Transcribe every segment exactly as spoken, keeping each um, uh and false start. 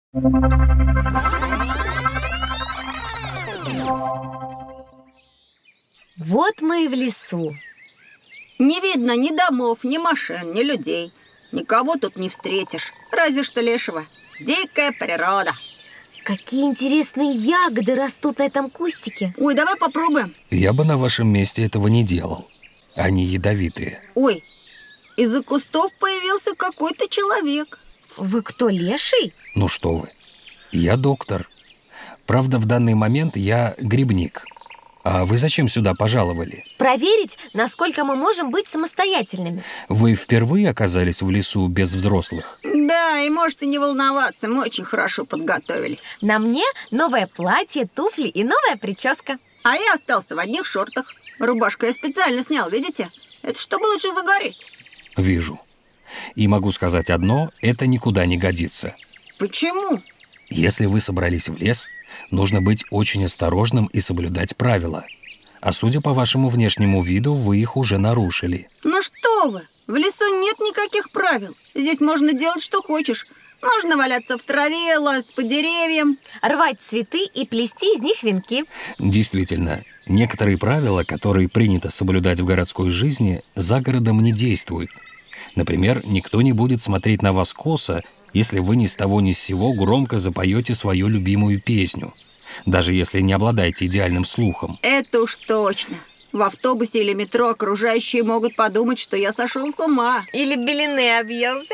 Вот мы и в лесу. Не видно ни домов, ни машин, ни людей. Никого тут не встретишь, разве что лешего. Дикая природа. Какие интересные ягоды растут на этом кустике. Ой, давай попробуем. Я бы на вашем месте этого не делал. Они ядовитые. Ой, из-за кустов появился какой-то человек. Вы кто, леший? Ну что вы, я доктор. Правда, в данный момент я грибник. А вы зачем сюда пожаловали? Проверить, насколько мы можем быть самостоятельными. Вы впервые оказались в лесу без взрослых? Да, и можете не волноваться, мы очень хорошо подготовились. На мне новое платье, туфли и новая прическа. А я остался в одних шортах. Рубашку я специально снял, видите? Это чтобы лучше загореть. Вижу. И могу сказать одно, это никуда не годится. Почему? Если вы собрались в лес, нужно быть очень осторожным и соблюдать правила. А судя по вашему внешнему виду, вы их уже нарушили. Ну что вы, в лесу нет никаких правил. Здесь можно делать, что хочешь. Можно валяться в траве, лазать по деревьям, рвать цветы и плести из них венки. Действительно, некоторые правила, которые принято соблюдать в городской жизни, за городом не действуют. Например, никто не будет смотреть на вас косо, если вы ни с того ни с сего громко запоете свою любимую песню, даже если не обладаете идеальным слухом. Это уж точно. В автобусе или метро окружающие могут подумать, что я сошел с ума. Или белины объелся.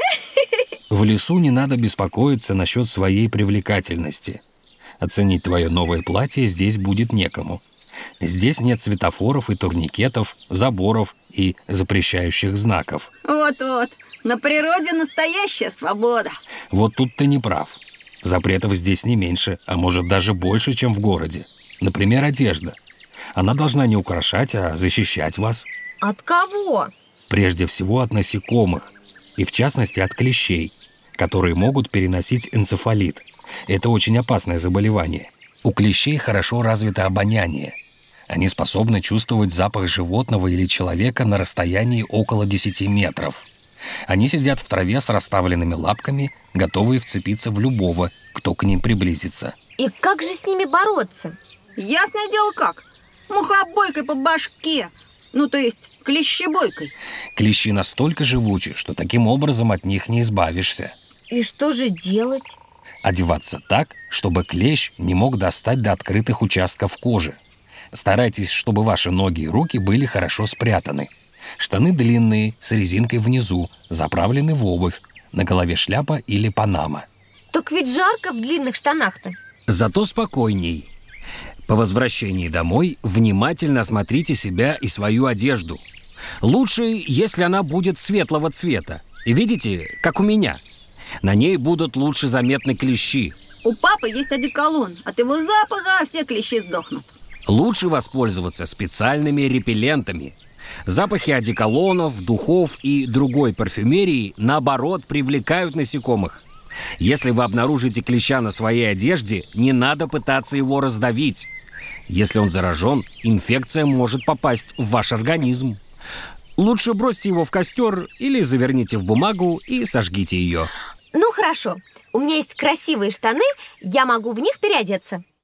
В лесу не надо беспокоиться насчет своей привлекательности. Оценить твое новое платье здесь будет некому. Здесь нет светофоров и турникетов, заборов и запрещающих знаков. Вот-вот, на природе настоящая свобода. Вот тут ты не прав. Запретов здесь не меньше, а может даже больше, чем в городе. Например, одежда. Она должна не украшать, а защищать вас. От кого? Прежде всего от насекомых, и в частности от клещей, которые могут переносить энцефалит. Это очень опасное заболевание. У клещей хорошо развито обоняние. Они способны чувствовать запах животного или человека на расстоянии около десяти метров. Они сидят в траве с расставленными лапками, готовые вцепиться в любого, кто к ним приблизится. И как же с ними бороться? Ясное дело как. Мухобойкой по башке. Ну, то есть клещебойкой. Клещи настолько живучи, что таким образом от них не избавишься. И что же делать? Одеваться так, чтобы клещ не мог достать до открытых участков кожи. Старайтесь, чтобы ваши ноги и руки были хорошо спрятаны. Штаны длинные, с резинкой внизу, заправлены в обувь, на голове шляпа или панама. Так ведь жарко в длинных штанах-то. Зато спокойней. По возвращении домой внимательно осмотрите себя и свою одежду. Лучше, если она будет светлого цвета. И видите, как у меня. На ней будут лучше заметны клещи. У папы есть одеколон. От его запаха все клещи сдохнут. Лучше воспользоваться специальными репеллентами. Запахи одеколонов, духов и другой парфюмерии, наоборот, привлекают насекомых. Если вы обнаружите клеща на своей одежде, не надо пытаться его раздавить. Если он заражен, инфекция может попасть в ваш организм. Лучше бросьте его в костер или заверните в бумагу и сожгите ее. Ну хорошо, у меня есть красивые штаны, я могу в них переодеться.